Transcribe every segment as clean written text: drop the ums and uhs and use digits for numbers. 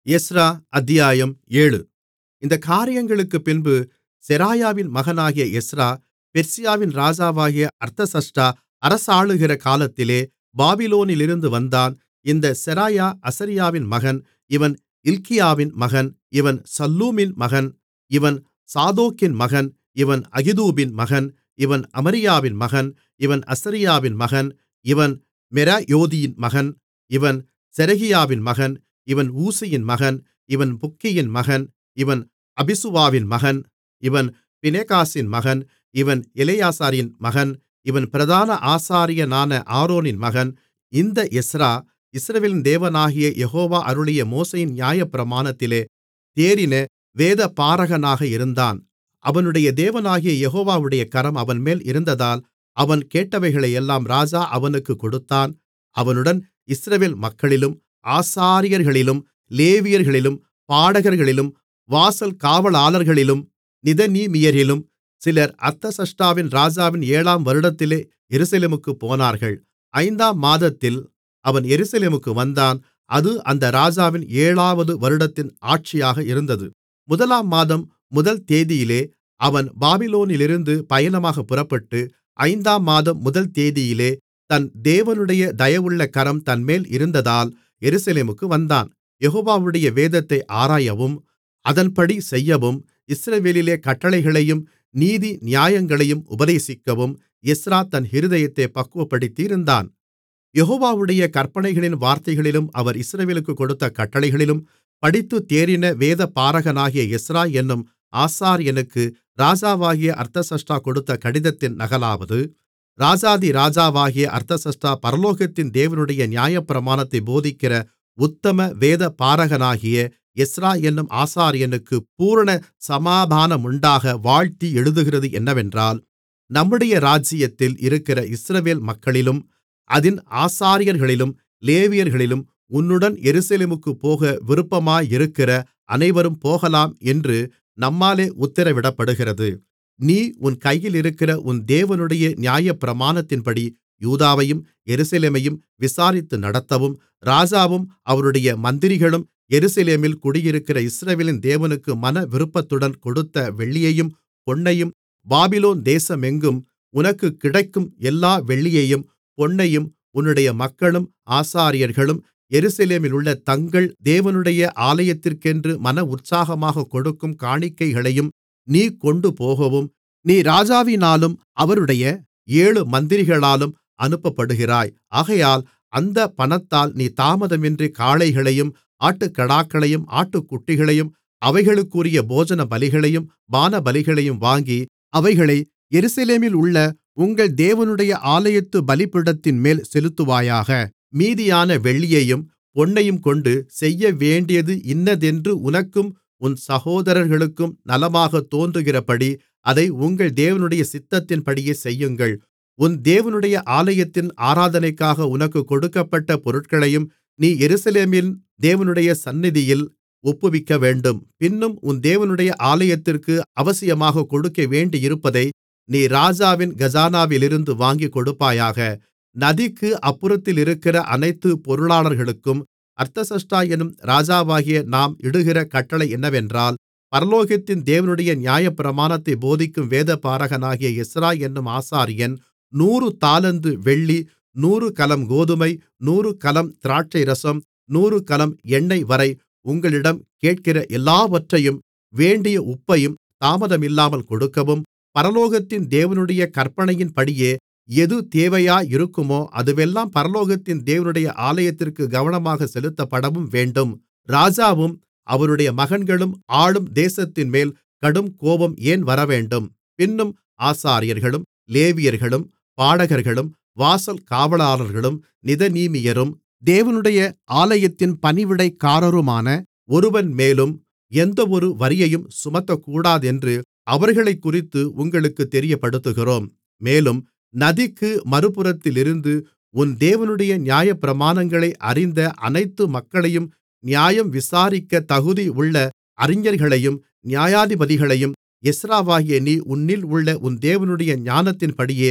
Ezra அத்தியாயம் 7. இந்தக் காரியங்களுக்குப் பின்பு செராயாவின் மகனாகிய எஸ்றா பெர்சியாவின் ராஜாவாகிய அர்தசஷ்டா அரசாளுகிற காலத்திலே பாபிலோனிலிருந்து வந்தான். இந்தச் செராயா அசரியாவின் மகன். இவன் இல்க்கியாவின் மகன். இவன் சல்லூமின் மகன். இவன் சாதோக்கின் மகன். இவன் அகிதூபின் மகன். இவன் அமரியாவின் மகன். இவன் அசரியாவின் மகன். இவன் மெராயோதின் மகன். இவன் செரகியாவின் மகன். இவன் ஊசியின் மகன். இவன் புக்கியின் மகன். இவன் அபிசுவாவின் மகன். இவன் பினெகாசின் மகன். இவன் எலெயாசாரின் மகன். இவன் பிரதான ஆசாரியனான ஆரோனின் மகன். இந்த எஸ்றா இஸ்ரவேலின் தேவனாகிய யெகோவா அருளிய மோசேயின் நியாயப்பிரமாணத்திலே தேறின வேதபாரகனாக இருந்தான். அவனுடைய தேவனாகிய யெகோவாவுடைய கரம் அவன்மேல் இருந்ததால் அவன் கேட்டவைகளையெல்லாம் ராஜா அவனுக்குக் கொடுத்தான். அவனுடன் இஸ்ரவேல் மக்களிலும் ஆசாரியர்களிலும் லேவியர்களிலும் பாடகர்களிலும் வாசல் காவலாளர்களிலும் நிதனீமியரிலும் சிலர் அர்தசஷ்டாவின் ராஜாவின் 7 ஆம் வருடத்திலே எருசலேமுக்குப் போனார்கள். 5 ஆம் மாதத்தில் அவன் எருசலேமுக்கு வந்தான். அது அந்த ராஜாவின் 7 வது வருடத்தின் ஆட்சியாக இருந்தது. 1 ஆம் மாதம் 1 தேதியிலே அவன் பாபிலோனிலிருந்து பயணமாகப் புறப்பட்டு 5 ஆம் மாதம் 1 தேதியிலே தன் தேவனுடைய தயவுள்ள கரம் தன்மேல் இருந்ததால் எருசலேமுக்கு வந்தான். யெகோவாவுடைய வேதத்தை ஆராயவும் அதன்படி செய்யவும் இஸ்ரவேலிலே கட்டளைகளையும் நீதி நியாயங்களையும் உபதேசிக்கவும் எஸ்றா தன் இருதயத்தைப் பக்குவப்படுத்தியிருந்தான். யெகோவாவுடைய கற்பனைகளின் வார்த்தைகளிலும் அவர் இஸ்ரவேலுக்குக் கொடுத்த கட்டளைகளிலும் படித்துத் தேறின வேதபாரகனாகிய எஸ்றா என்னும் ஆசாரியனுக்கு ராஜாவாகிய அர்தசஷ்டா கொடுத்த கடிதத்தின் நகலாவது, ராஜாதி ராஜாவாகிய அர்தசஷ்டா பரலோகத்தின் தேவனுடைய நியாயப்பிரமாணத்தைப் போதிக்கிற உத்தம வேதபாரகனாகிய எஸ்றா என்னும் ஆசாரியனுக்கு பூரண சமாதானமுண்டாக வாழ்த்தி எழுதுகிறது என்னவென்றால், நம்முடைய ராஜ்ஜியத்தில் இருக்கிற இஸ்ரவேல் மக்களிலும் அதின் ஆசாரியர்களிலும் லேவியர்களிலும் உன்னுடன் எருசலேமுக்குப் போக விருப்பமாயிருக்கிற அனைவரும் போகலாம் என்று நம்மாலே உத்திரவிடப்படுகிறது. நீ உன் கையிலிருக்கிற உன் தேவனுடைய நியாயப்பிரமாணத்தின்படி யூதாவையும் எருசலேமையும் விசாரித்து நடத்தவும், ராஜாவும் அவருடைய மந்திரிகளும் எருசலேமில் குடியிருக்கிற இஸ்ரவேலின் தேவனுக்கு மனவிருப்பத்துடன் கொடுத்த வெள்ளியையும் பொன்னையும், பாபிலோன் தேசமெங்கும் உனக்குக் கிடைக்கும் எல்லா வெள்ளியையும் பொன்னையும் உன்னுடைய மக்களும் ஆசாரியர்களும் எருசலேமிலுள்ள தங்கள் தேவனுடைய ஆலயத்திற்கென்று உற்சாகமாகக் கொடுக்கும் காணிக்கைகளையும் நீ கொண்டுபோகவும், நீ ராஜாவினாலும் அவருடைய 7 மந்திரிகளாலும் அனுப்பப்படுகிறாய். ஆகையால் அந்தப் பணத்தால் நீ தாமதமின்றி காளைகளையும் ஆட்டுக்கடாக்களையும் ஆட்டுக்குட்டிகளையும் அவைகளுக்குரிய போஜனபலிகளையும் பானபலிகளையும் வாங்கி அவைகளை எருசலேமில் உள்ள உங்கள் தேவனுடைய ஆலயத்துப் பலிபீடத்தின்மேல் செலுத்துவாயாக. மீதியான வெள்ளியையும் பொன்னையும் கொண்டு செய்யவேண்டியது இன்னதென்று உனக்கும் உன் சகோதரர்களுக்கும் நலமாகத் தோன்றுகிறபடி அதை உங்கள் தேவனுடைய சித்தத்தின்படியே செய்யுங்கள். உன் தேவனுடைய ஆலயத்தின் ஆராதனைக்காக உனக்குக் கொடுக்கப்பட்ட பொருட்களையும் நீ எருசலேமின் தேவனுடைய சந்நிதியில் ஒப்புவிக்கவேண்டும். பின்னும் உன் தேவனுடைய ஆலயத்திற்கு அவசியமாகக் கொடுக்கவேண்டியிருப்பதை நீ ராஜாவின் கஜானாவிலிருந்து வாங்கிக் கொடுப்பாயாக. நதிக்கு அப்புறத்திலிருக்கிற அனைத்து பொருளாளர்களுக்கும் அர்தசஷ்டா என்னும் ராஜாவாகிய நாம் இடுகிற கட்டளை என்னவென்றால், பரலோகத்தின் தேவனுடைய நியாயப்பிரமாணத்தைப் போதிக்கும் வேதபாரகனாகிய எஸ்றா என்னும் ஆசாரியன் 100 தாலந்து வெள்ளி, 100 கலம் கோதுமை, 100 கலம் திராட்சைரசம், 100 கலம் எண்ணெய் வரை உங்களிடம் கேட்கிற எல்லாவற்றையும் வேண்டிய உப்பையும் தாமதமில்லாமல் கொடுக்கவும், பரலோகத்தின் தேவனுடைய கற்பனையின்படியே எது தேவையாயிருக்குமோ அதுவெல்லாம் பரலோகத்தின் தேவனுடைய ஆலயத்திற்கு கவனமாக செலுத்தப்படவும் வேண்டும். ராஜாவும் அவருடைய மகன்களும் ஆளும் தேசத்தின்மேல் கடும் கோபம் ஏன் வரவேண்டும்? பின்னும் ஆசாரியர்களும் லேவியர்களும் பாடகர்களும் வாசல் காவலாளர்களும் நிதனீமியரும் தேவனுடைய ஆலயத்தின் பணிவிடைக்காரருமான ஒருவன் மேலும் எந்தவொரு வரியையும் சுமத்தக்கூடாதென்று அவர்களைக்குறித்து உங்களுக்குத் தெரியப்படுத்துகிறோம். மேலும் நதிக்கு மறுபுறத்திலிருந்து உன் தேவனுடைய நியாயப்பிரமாணங்களை அறிந்த அனைத்து மக்களையும் நியாயம் விசாரிக்கத் தகுதியுள்ள அறிஞர்களையும் நியாயாதிபதிகளையும் எஸ்றாவாகிய நீ உன்னில் உள்ள உன் தேவனுடைய ஞானத்தின்படியே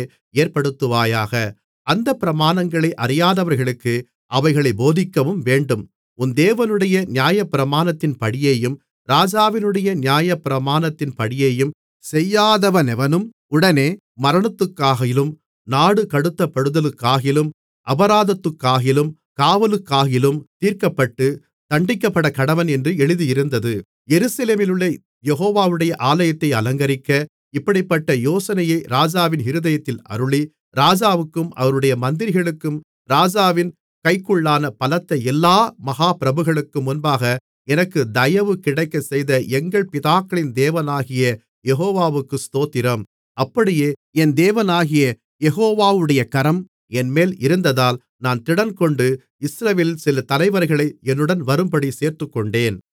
ஏற்படுத்துவாயாக. அந்தப் பிரமாணங்களை அறியாதவர்களுக்கு அவைகளைப் போதிக்கவும் வேண்டும். உன் தேவனுடைய நியாயப்பிரமாணத்தின்படியேயும் ராஜாவினுடைய நியாயப்பிரமாணத்தின்படியேயும் செய்யாதவனெவனும் உடனே மரணத்துக்காகிலும் நாடுகடத்தப்படுதலுக்காகிலும் அபராதத்துக்காகிலும் காவலுக்காகிலும் தீர்க்கப்பட்டு தண்டிக்கப்படக்கடவன் என்று எழுதியிருந்தது. எருசலேமிலுள்ள யெகோவாவுடைய ஆலயத்தை அலங்கரிக்க இப்படிப்பட்ட யோசனையை ராஜாவின் இருதயத்தில் அருளி, ராஜாவுக்கும் அவருடைய மந்திரிகளுக்கும் ராஜாவின் கைக்குள்ளான பலத்த எல்லா மகாப்பிரபுக்களுக்கும் முன்பாக எனக்கு தயவு கிடைக்கச் செய்த எங்கள் பிதாக்களின் தேவனாகிய யெகோவாவுக்கு ஸ்தோத்திரம். அப்படியே என் தேவனாகிய யெகோவாவுடைய கரம் என்மேல் இருந்ததால் நான் திடன்கொண்டு இஸ்ரவேலில் சில தலைவர்களை என்னுடன் வரும்படி சேர்த்துக்கொண்டேன்.